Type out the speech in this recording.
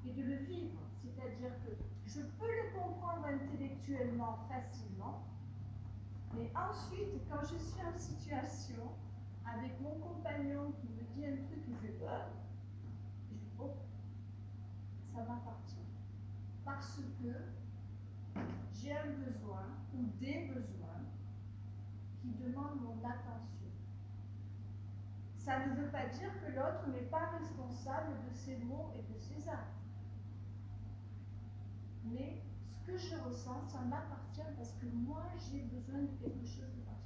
et de le vivre. C'est-à-dire que je peux le comprendre intellectuellement facilement, mais ensuite, quand je suis en situation avec mon compagnon qui me dit un truc qui fait peur, je dis, oh, ça m'appartient. Parce que j'ai un besoin ou des besoins qui demandent mon attention. Ça ne veut pas dire que l'autre n'est pas responsable de ses mots et de ses actes. Mais ce que je ressens, ça m'appartient parce que moi, j'ai besoin de quelque chose de particulier.